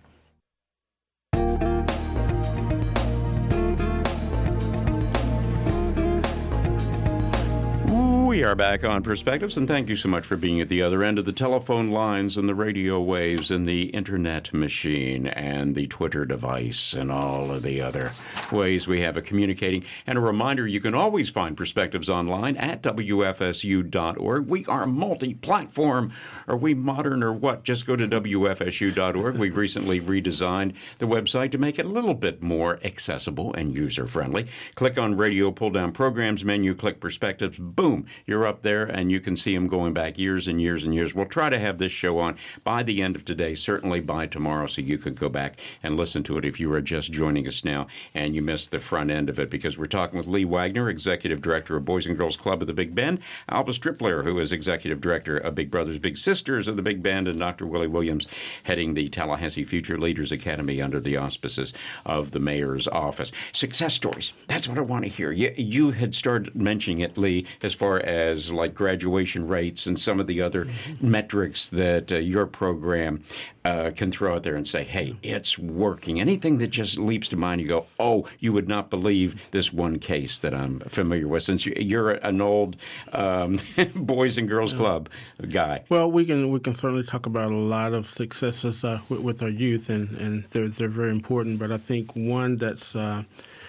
We are back on Perspectives, and thank you so much for being at the other end of the telephone lines and the radio waves and the internet machine and the Twitter device and all of the other ways we have of communicating. And a reminder, you can always find Perspectives online at W F S U dot org. We are multi-platform. Are we modern or what? Just go to W F S U dot org. We've recently redesigned the website to make it a little bit more accessible and user-friendly. Click on Radio, pull down Programs menu, click Perspectives, boom. you're up there, and you can see them going back years and years and years. We'll try to have this show on by the end of today, certainly by tomorrow, so you could go back and listen to it if you are just joining us now and you missed the front end of it, because we're talking with Lee Wagner, Executive Director of Boys and Girls Club of the Big Bend, Alva Strippler, who is Executive Director of Big Brothers Big Sisters of the Big Bend, and Doctor Willie Williams, heading the Tallahassee Future Leaders Academy under the auspices of the mayor's office. Success stories. That's what I want to hear. You, you had started mentioning it, Lee, as far as like graduation rates and some of the other mm-hmm. metrics that uh, your program uh, can throw out there and say, hey, it's working. Anything that just leaps to mind, you go, oh, you would not believe this one case that I'm familiar with, since you're an old um, Boys and Girls Club guy. Well, we can we can certainly talk about a lot of successes uh, with, with our youth, and, and they're, they're very important. But I think one that's uh,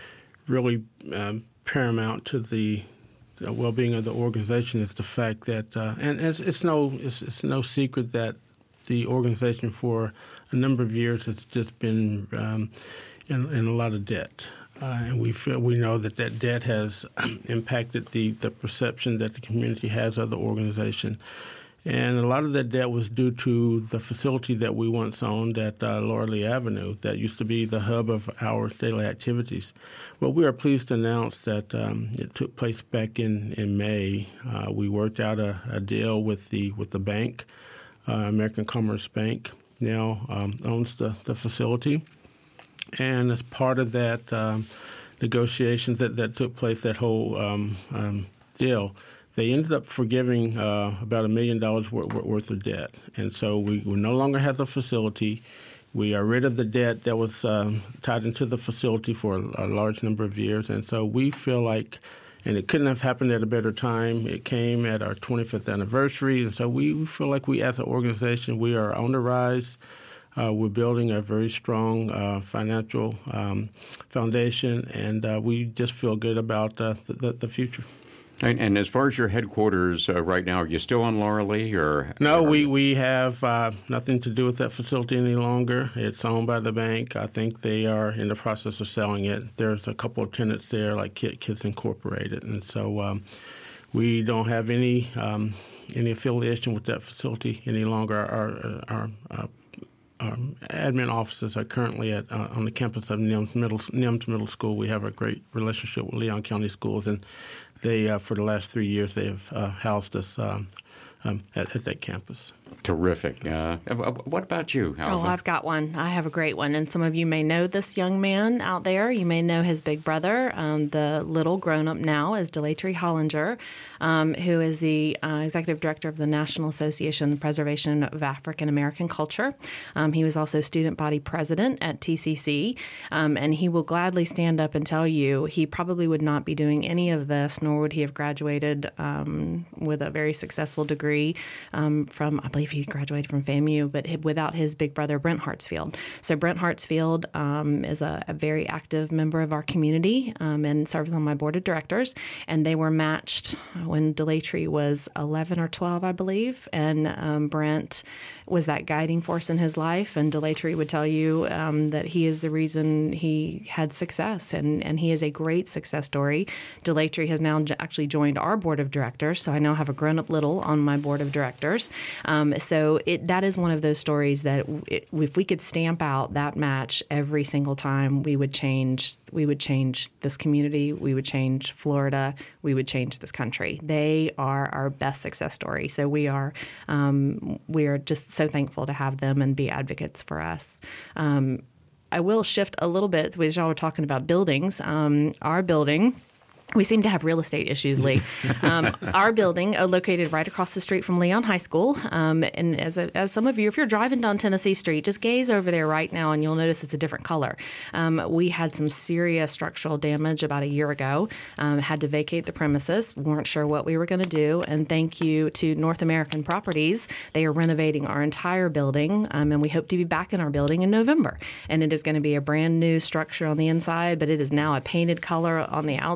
really um, paramount to the well-being of the organization is the fact that, uh, and it's, it's no it's, it's no secret that the organization for a number of years has just been um, in, in a lot of debt. Uh, and we feel we know that that debt has impacted the, the perception that the community has of the organization. And a lot of that debt was due to the facility that we once owned at uh, Laura Lee Avenue that used to be the hub of our daily activities. Well, we are pleased to announce that um, it took place back in, in May. Uh, we worked out a, a deal with the with the bank. Uh, American Commerce Bank now um, owns the, the facility. And as part of that um, negotiations that, that took place, that whole um, um, deal, they ended up forgiving uh, about a million dollars worth of debt. And so we, we no longer have the facility. We are rid of the debt that was um, tied into the facility for a, a large number of years. And so we feel like, and it couldn't have happened at a better time. It came at our twenty-fifth anniversary. And so we feel like we, as an organization, we are on the rise. Uh, we're building a very strong uh, financial um, foundation, and uh, we just feel good about uh, the, the future. And, and as far as your headquarters uh, right now, are you still on Laura Lee? Or No, we, we have uh, nothing to do with that facility any longer. It's owned by the bank. I think they are in the process of selling it. There's a couple of tenants there, like Kids Incorporated. And so um, we don't have any um, any affiliation with that facility any longer. Our, our, our Um, admin offices are currently at uh, on the campus of Nims Middle, Nims Middle School. We have a great relationship with Leon County Schools, and they, uh, for the last three years, they have uh, housed us um, um, at, at that campus. Terrific. Uh, what about you, Alva? Oh, I've got one. I have a great one. And some of you may know this young man out there. You may know his big brother. Um, the little grown-up now is Delatry Hollinger, um, who is the uh, executive director of the National Association for the Preservation of African American Culture. Um, he was also student body president at T C C. Um, and he will gladly stand up and tell you he probably would not be doing any of this, nor would he have graduated um, with a very successful degree um, from, I believe, he graduated from FAMU, but without his big brother, Brent Hartsfield. So Brent Hartsfield um, is a, a very active member of our community um, and serves on my board of directors. And they were matched when Delatry was eleven or twelve, I believe. And um, Brent was that guiding force in his life. And Delatry would tell you um, that he is the reason he had success. And, and he is a great success story. Delatry has now actually joined our board of directors. So I now have a grown-up little on my board of directors. Um, so it, that is one of those stories that it, if we could stamp out that match every single time, we would change. We would change this community. We would change Florida. We would change this country. They are our best success story. So we are um, we are just so thankful to have them and be advocates for us. Um, I will shift a little bit. As y'all were talking about buildings, um, our building. We seem to have real estate issues, Lee. Um, our building, uh, located right across the street from Leon High School, um, and as, a, as some of you, if you're driving down Tennessee Street, just gaze over there right now and you'll notice it's a different color. Um, we had some serious structural damage about a year ago, um, had to vacate the premises, weren't sure what we were going to do, and thank you to North American Properties. They are renovating our entire building, um, and we hope to be back in our building in November. And it is going to be a brand new structure on the inside, but it is now a painted color on the outside. You'll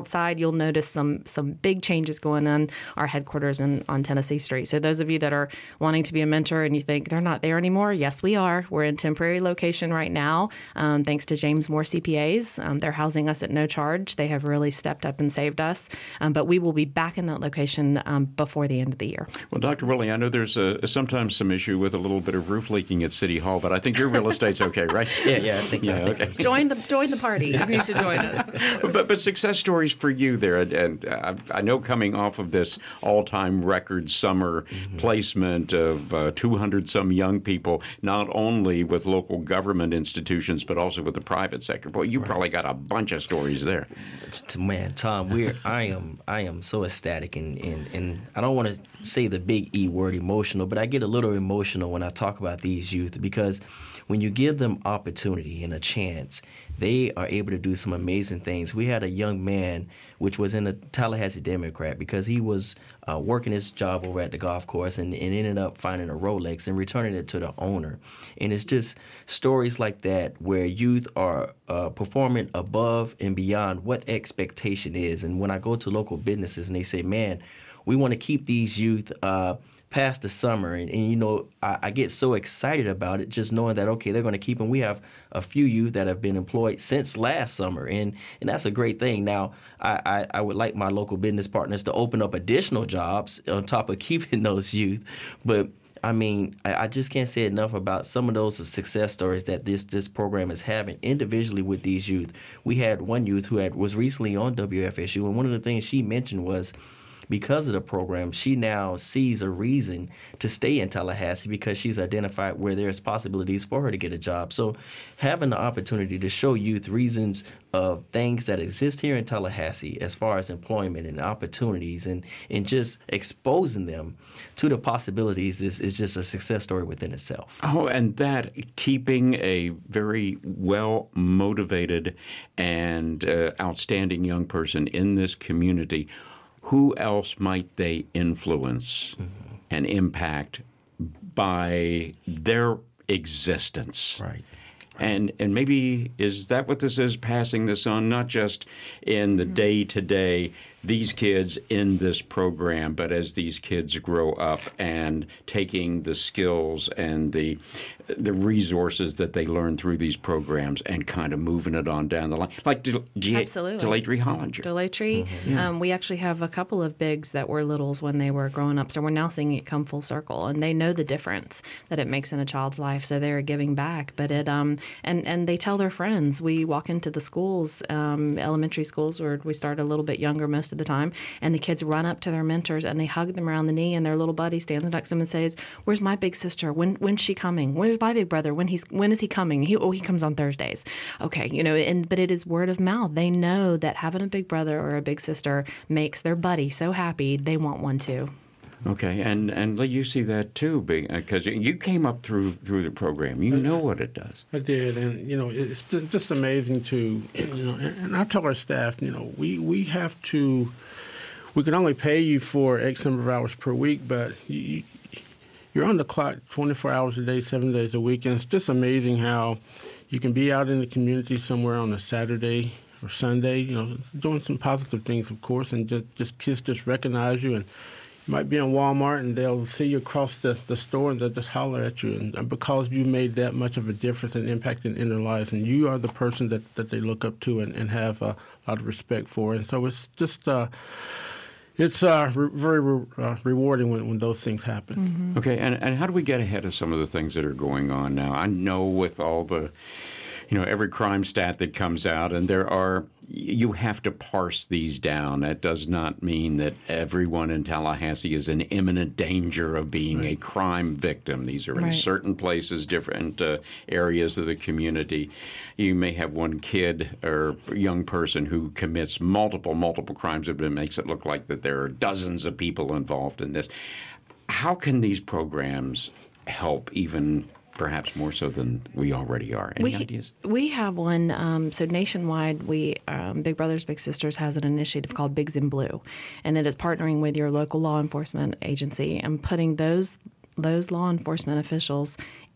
you'll notice some some big changes going on our headquarters in, on Tennessee Street. So those of you that are wanting to be a mentor and you think they're not there anymore, yes, we are. We're in temporary location right now, um, thanks to James Moore C P As. Um, they're housing us at no charge. They have really stepped up and saved us. Um, but we will be back in that location um, before the end of the year. Well, Doctor Willie, I know there's a, sometimes some issue with a little bit of roof leaking at City Hall, but I think your real estate's okay, right? Yeah, yeah, I think yeah, I think okay. Join the join the party. You need to join us. but, but success stories for you there, and, and uh, I know coming off of this all-time record summer mm-hmm. placement of uh, two hundred some young people, not only with local government institutions but also with the private sector. Boy, you right. probably got a bunch of stories there. Man, Tom, we're I am I am so ecstatic, and and, and I don't want to say the big E word, emotional, but I get a little emotional when I talk about these youth, because when you give them opportunity and a chance, they are able to do some amazing things. We had a young man, which was in the Tallahassee Democrat, because he was uh, working his job over at the golf course and, and ended up finding a Rolex and returning it to the owner. And it's just stories like that where youth are uh, performing above and beyond what expectation is. And when I go to local businesses and they say, man, we want to keep these youth uh, past the summer, and, and you know, I, I get so excited about it just knowing that, okay, they're going to keep them. We have a few youth that have been employed since last summer, and, and that's a great thing. Now, I, I, I would like my local business partners to open up additional jobs on top of keeping those youth, but I mean, I, I just can't say enough about some of those success stories that this this program is having individually with these youth. We had one youth who had was recently on W F S U, and one of the things she mentioned was, because of the program, she now sees a reason to stay in Tallahassee because she's identified where there's possibilities for her to get a job. So having the opportunity to show youth reasons of things that exist here in Tallahassee as far as employment and opportunities, and, and just exposing them to the possibilities is, is just a success story within itself. Oh, and that keeping a very well-motivated and uh, outstanding young person in this community, who else might they influence mm-hmm. and impact by their existence? Right. And and maybe is that what this is, passing this on, not just in the mm-hmm. day-to-day, these kids in this program, but as these kids grow up and taking the skills and the the resources that they learn through these programs and kind of moving it on down the line. Like De- De- Absolutely. Delatry Hollinger. Delatry. Mm-hmm. Yeah. Um, we actually have a couple of bigs that were littles when they were growing up, so we're now seeing it come full circle, and they know the difference that it makes in a child's life, so they're giving back. But it um and, and they tell their friends. We walk into the schools, um, elementary schools, where we start a little bit younger most of the time, and the kids run up to their mentors and they hug them around the knee, and their little buddy stands next to them and says, "Where's my big sister? When when's she coming? Where's my big brother? When he's when is he coming? He oh he comes on Thursdays." Okay, you know, and but it is word of mouth. They know that having a big brother or a big sister makes their buddy so happy they want one too. Okay, and and you see that too, because you came up through through the program. You know what it does. I did, and you know, it's just amazing to you know. And I tell our staff, you know, we we have to. We can only pay you for X number of hours per week, but you, you're on the clock twenty-four hours a day, seven days a week, and it's just amazing how you can be out in the community somewhere on a Saturday or Sunday, you know, doing some positive things, of course, and just, just kids just recognize you, and you might be in Walmart and they'll see you across the, the store and they'll just holler at you, and, and because you made that much of a difference and impact in, in their lives, and you are the person that, that they look up to and, and have a lot of respect for, and so it's just uh, it's uh, re- very re- uh, rewarding when, when those things happen. Mm-hmm. Okay, and, and how do we get ahead of some of the things that are going on now? I know with all the, you know, every crime stat that comes out, and there are, you have to parse these down. That does not mean that everyone in Tallahassee is in imminent danger of being right. a crime victim. These are in right. certain places, different uh, areas of the community. You may have one kid or young person who commits multiple, multiple crimes, but it makes it look like that there are dozens of people involved in this. How can these programs help even perhaps more so than we already are? Any we, ideas? We have one. Um, so nationwide, we um, Big Brothers Big Sisters has an initiative called Bigs in Blue, and it is partnering with your local law enforcement agency and putting those those law enforcement officials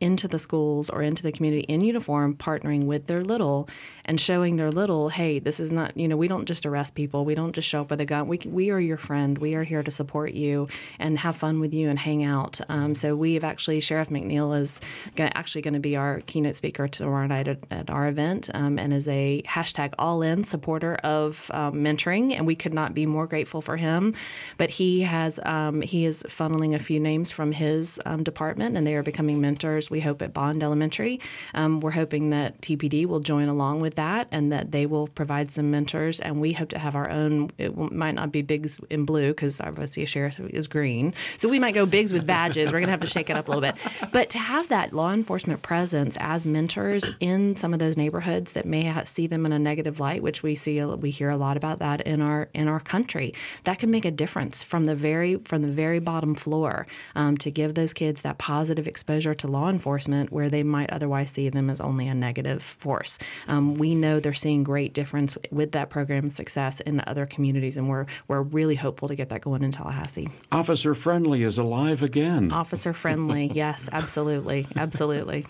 into the schools or into the community in uniform, partnering with their little and showing their little, hey, this is not, you know, we don't just arrest people. We don't just show up with a gun. We we are your friend. We are here to support you and have fun with you and hang out. Um, so we have actually, Sheriff McNeil is gonna, actually going to be our keynote speaker tomorrow night at, at our event um, and is a hashtag all-in supporter of um, mentoring. And we could not be more grateful for him. But he has um, he is funneling a few names from his um, department, and they are becoming mentors, we hope, at Bond Elementary. Um, we're hoping that T P D will join along with that and that they will provide some mentors. And we hope to have our own, it might not be Bigs in blue because obviously a sheriff is green. So we might go Bigs with badges. We're going to have to shake it up a little bit. But to have that law enforcement presence as mentors in some of those neighborhoods that may ha- see them in a negative light, which we see, we hear a lot about that in our in our country, that can make a difference from the very from the very bottom floor um, to give those kids that positive exposure to law enforcement where they might otherwise see them as only a negative force. Um, we know they're seeing great difference with that program success in other communities, and we're we're really hopeful to get that going in Tallahassee. Officer Friendly is alive again. Officer Friendly, yes, absolutely, absolutely.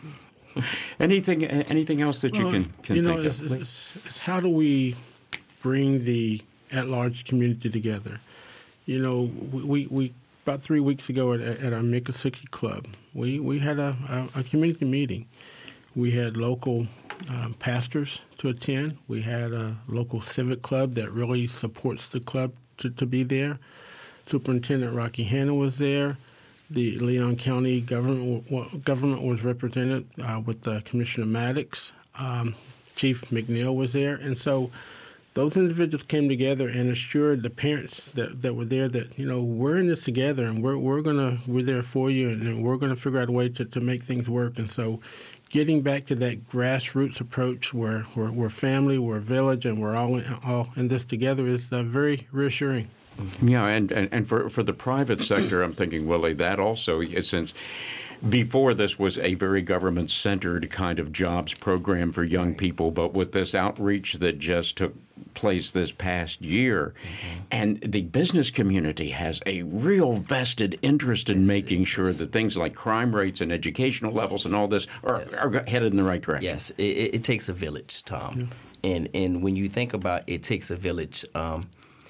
Anything anything else that you well, can, can you know, think it's, of? it's, it's how do we bring the at-large community together? You know, we we about three weeks ago at, at our Miccosukee Club, we, we had a, a, a community meeting. We had local um, pastors to attend. We had a local civic club that really supports the club to, to be there. Superintendent Rocky Hanna was there. The Leon County government government was represented uh, with uh, Commissioner Maddox. Um, Chief McNeil was there. And so those individuals came together and assured the parents that, that were there that, you know, we're in this together and we're we're gonna we're there for you and, and we're gonna figure out a way to, to make things work. And so getting back to that grassroots approach where we're, we're family, we're a village, and we're all in, all in this together is uh, very reassuring. Yeah, and, and, and for, for the private sector, I'm thinking, Willie, that also, since before this was a very government-centered kind of jobs program for young people, but with this outreach that just took place this past year, mm-hmm. and the business community has a real vested interest in yes, making sure that things like crime rates and educational levels and all this are, yes. are headed in the right direction. Yes, it, it takes a village, Tom. Yeah. And, and when you think about it takes a village, um,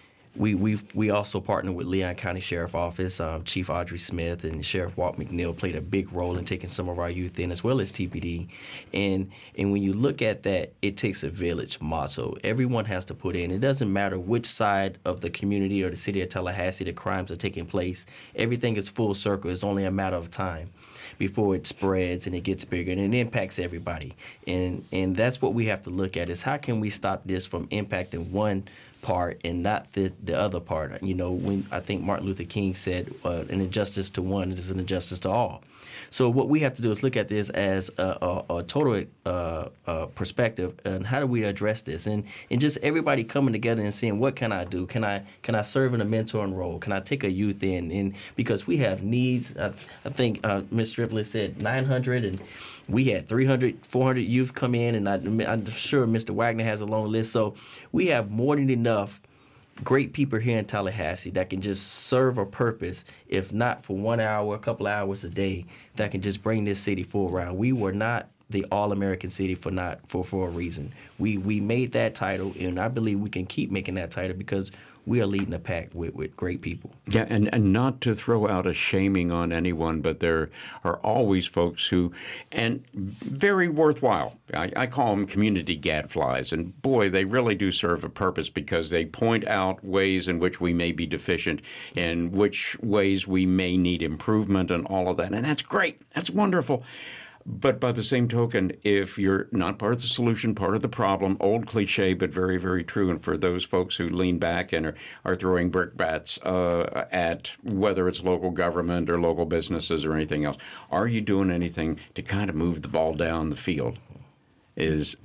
We we we also partnered with Leon County Sheriff Office. Um, Chief Audrey Smith and Sheriff Walt McNeil played a big role in taking some of our youth in, as well as T P D. And and when you look at that, it takes a village motto. Everyone has to put in. It doesn't matter which side of the community or the city of Tallahassee the crimes are taking place. Everything is full circle. It's only a matter of time before it spreads and it gets bigger and it impacts everybody. And and that's what we have to look at is how can we stop this from impacting one part and not the, the other part. You know, when I think Martin Luther King said uh, an injustice to one is an injustice to all. So what we have to do is look at this as a, a, a total uh, uh, perspective and how do we address this and and just everybody coming together and saying what can I do? Can I can I serve in a mentoring role? Can I take a youth in? And because we have needs, I, I think uh, Miz Stripley said nine hundred and we had three hundred, four hundred youth come in, and I, I'm sure Mister Wagner has a long list. So we have more than enough great people here in Tallahassee that can just serve a purpose, if not for one hour, a couple of hours a day, that can just bring this city full around. We were not the all-American city for not for, for a reason. We we made that title, and I believe we can keep making that title because we are leading the pack with, with great people. Yeah, and, and not to throw out a shaming on anyone, but there are always folks who, and very worthwhile, I, I call them community gadflies, and boy, they really do serve a purpose because they point out ways in which we may be deficient, and which ways we may need improvement and all of that, and that's great. That's wonderful. But by the same token, if you're not part of the solution, part of the problem, old cliche, but very, very true, and for those folks who lean back and are, are throwing brickbats uh, at whether it's local government or local businesses or anything else, are you doing anything to kind of move the ball down the field is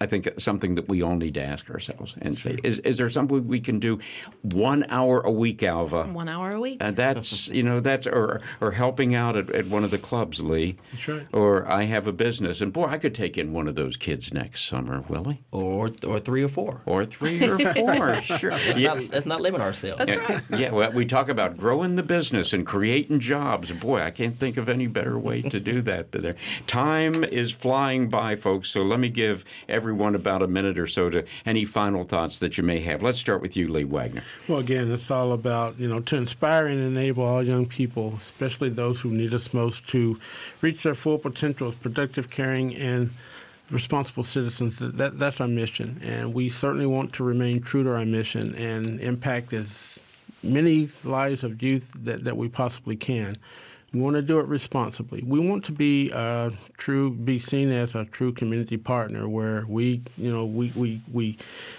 I think, something that we all need to ask ourselves and say, is, is there something we can do one hour a week, Alva? One hour a week. And that's, you know, that's, or, or helping out at, at one of the clubs, Lee. That's right. Or I have a business. And boy, I could take in one of those kids next summer, Willie. Or or three or four. Or three or four, sure. Let's, Yeah. not, let's not limit ourselves. That's right. Yeah, well, we talk about growing the business and creating jobs. Boy, I can't think of any better way to do that. There. Time is flying by, folks, so let me give everyone about a minute or so to any final thoughts that you may have. Let's start with you, Lee Wagner. Well, again, it's all about, you know, to inspire and enable all young people, especially those who need us most, to reach their full potential as productive, caring, and responsible citizens. That, that's our mission, and we certainly want to remain true to our mission and impact as many lives of youth that, that we possibly can. We want to do it responsibly. We want to be uh, true, be seen as a true community partner, where we, you know, we we we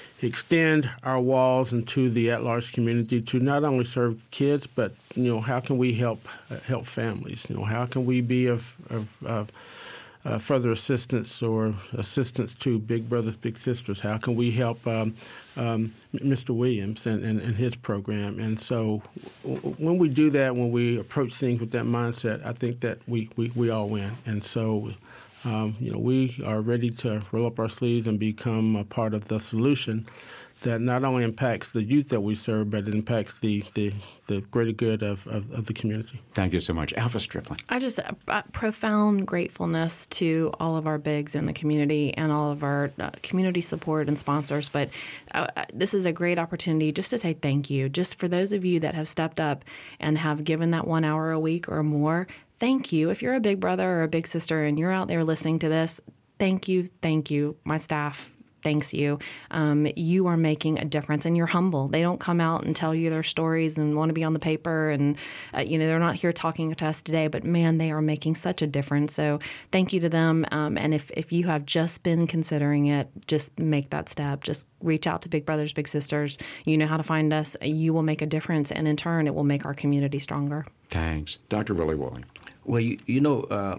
extend our walls into the at-large community to not only serve kids, but you know, how can we help uh, help families? You know, how can we be of of, of Uh, further assistance or assistance to Big Brothers Big Sisters? How can we help um, um, Mister Williams and, and, and his program? And so w- when we do that, when we approach things with that mindset, I think that we, we, we all win. And so, um, you know, we are ready to roll up our sleeves and become a part of the solution that not only impacts the youth that we serve, but it impacts the, the, the greater good of, of, of the community. Thank you so much. Alva Stripling. I just uh, uh, profound gratefulness to all of our bigs in the community and all of our uh, community support and sponsors. But uh, this is a great opportunity just to say thank you. Just for those of you that have stepped up and have given that one hour a week or more, thank you. If you're a big brother or a big sister and you're out there listening to this, thank you, thank you. My staff thanks you. Um, you are making a difference, and you're humble. They don't come out and tell you their stories and want to be on the paper, and uh, you know, they're not here talking to us today, but man, they are making such a difference. So thank you to them. Um, and if, if you have just been considering it, just make that step. Just reach out to Big Brothers Big Sisters. You know how to find us. You will make a difference, and in turn, it will make our community stronger. Thanks. Doctor Willie Williams. Well, you, you know, uh,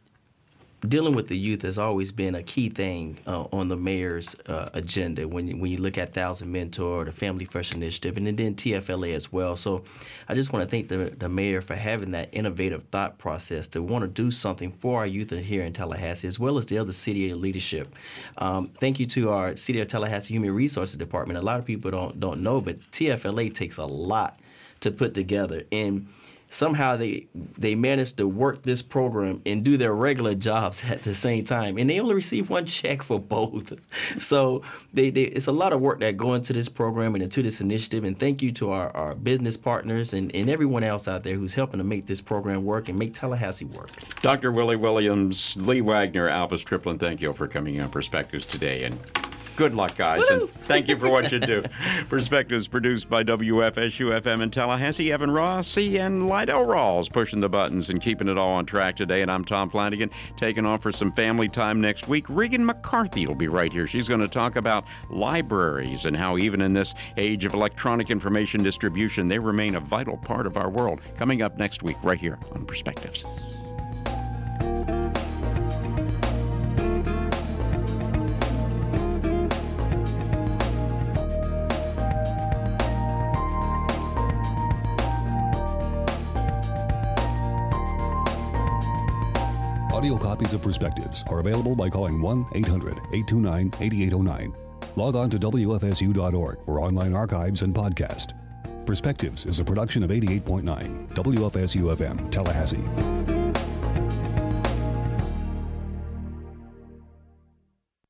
dealing with the youth has always been a key thing uh, on the mayor's uh, agenda when you, when you look at Thousand Mentor, the Family First Initiative, and then T F L A as well. So I just want to thank the, the mayor for having that innovative thought process to want to do something for our youth here in Tallahassee, as well as the other city leadership. Um, thank you to our City of Tallahassee Human Resources Department. A lot of people don't don't know, but T F L A takes a lot to put together. And somehow they they managed to work this program and do their regular jobs at the same time, and they only receive one check for both. So they, they it's a lot of work that go into this program and into this initiative. And thank you to our, our business partners and, and everyone else out there who's helping to make this program work and make Tallahassee work. Doctor Willie Williams, Lee Wagner, Alva Stripling, thank you for coming on Perspectives today. And good luck, guys, Woo! and thank you for what you do. Perspectives produced by W F S U F M in Tallahassee. Evan Rossi and Lydell Rawls pushing the buttons and keeping it all on track today. And I'm Tom Flanagan, taking off for some family time next week. Regan McCarthy will be right here. She's going to talk about libraries and how even in this age of electronic information distribution, they remain a vital part of our world. Coming up next week right here on Perspectives. Audio copies of Perspectives are available by calling one eight hundred eight two nine eight eight zero nine. Log on to W F S U dot org for online archives and podcast. Perspectives is a production of eighty-eight point nine W F S U F M, Tallahassee.